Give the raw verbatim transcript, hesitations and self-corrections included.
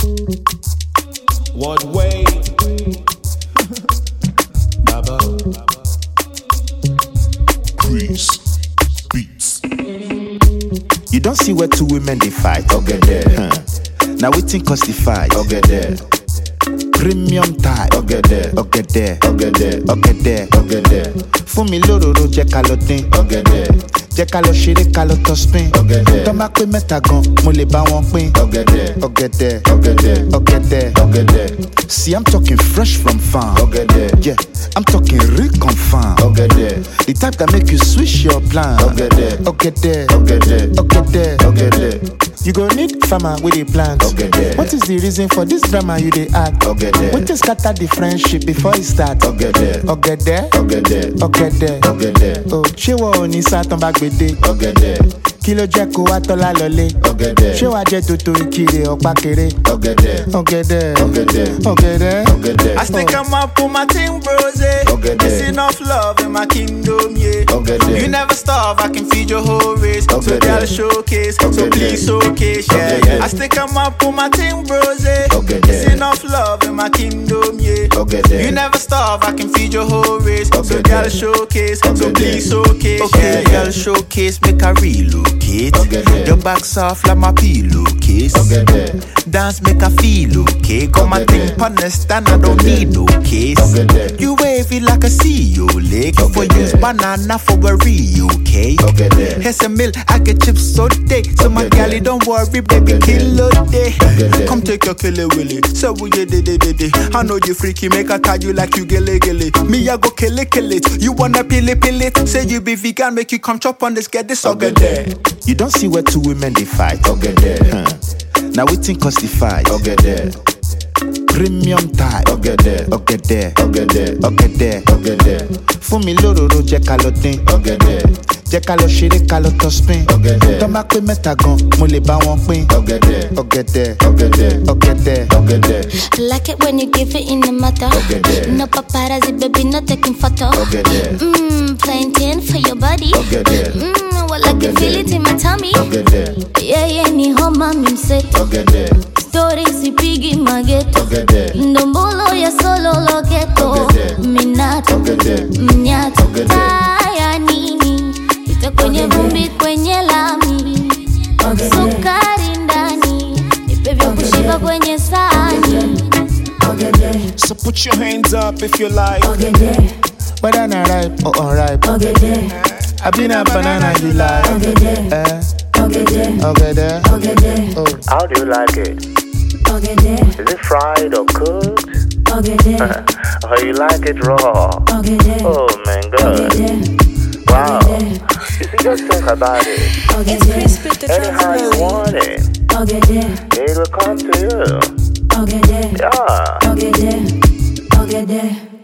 What way? Baba. Chris Beats. You don't see where two women they fight. Okay there. Huh. Now we think cause the fight. Okay there. Premium type. Okay there. Okay there. Okay there. Okay there. Okay there. Fún mi lóróró jẹ́ ká lọ dín. Okay there. Jẹ́ ká lọ ṣeré ká lọ tọ́ spin. Okay there. Tọ́ bá pé mẹ́ta gan, mo lè bá wọn pín. Okay there. Okay there. Okay there. Okay there. Okay there. See, I'm talking fresh from farm. Okay there. Yeah, I'm talking real confirm. Okay there. The type that make you switch your plan. Okay there. Okay there. Okay there. Okay there. Okay there. You go need farmer with a plant. Okay there. What is the reason for this drama you dey act? Okay there. What just scatter the friendship before it start? Okay there. Okay there. Okay there. Okay there. Okay there. Oh, ṣé wọ́n ò ní sátán bá gbèdé? Okay there. Kí ló jẹ́ kó wá tọ́lá lọlé? Okay there. Ṣé wàá jẹ́ tòótọ́ ìkirè ọ̀pá kéré? Okay there. Okay there. Okay there. Okay there. Okay there. I stick 'em up on my team, bros, eh? Okay, It's there. enough love in my kingdom, yeah. Okay, there. You never starve, I can feed your whole race. Okay, so there. gotta showcase, Okay, so please there. showcase, yeah. Okay, there. I stick 'em up on my team, bros, eh? Okay, It's there. enough love in my kingdom, yeah. Okay, there. You never starve, I can feed your whole race. Okay, so there. gotta showcase, Okay, so please there. showcase, Okay, yeah. girl, showcase, make a relocate. Okay, there. Your back soft like my pillowcase. Okay there. Dance make a feel okay. Come Okay, and think there. pon the stand, I don't Okay, need no case. Okay there. You wave it like a C E O lake. Okay, For use there. banana for a Rio cake. Okay there. Here's a meal, I get chips so day. So my Okay, galley there. don't worry, baby, Okay, there. kill a day. Okay, there. Come take your killer willy. So we yeah, de de de de. I know you freaky, make I tell you like you gilly gilly. Me I go kill it, kill it. You wanna pill it, pill it. Say you be vegan, make you come chop on this, get this Okay, okay there. there. You don't see where two women they fight. Okay there. Huh. Now we think cause the fight. Okay there. Premium type. Okay there. Okay there. Okay there. Okay there. Okay there. Fún mi lóróró jẹ́ ká lọ dín. Okay there. Jẹ́ ká lọ ṣeré ká lọ tọ́ spin. Okay there. Tọ́ bá pé mẹ́ta gan, mo lè bá wọn pín. Okay there. Okay there. Okay there. Okay there. Okay there. I like it when you give it in the matter. Okay, there. No paparazzi, baby, no taking photo. Okay there. Mmm, playing ten for your body. Okay there. Mmm, well, I Okay, can feel there. it in my tummy. Okay there. Yeah, yeah, ni homa mimseto. Okay there. Story sipigi mageto. Okay there. Ndombolo ya solo loketo. Okay, there. Minato, Okay there. mnyato. Okay, there. Taya nini, pita kwenye vumbi kwenye lami. Sukari ndani, nipe vya kushiba kwenye sahani. So put your hands up if you like. Whether na ripe or unripe. I been a banana you like. Eh? Okay there. Oh. How do you like it? Is it fried or cooked? Or you like it raw? Oh man, good. Wow. You see, just think about it. It's Chris Beats the Anyhow you Transvalley. want it, it will come to you. Yeah. Okay, there.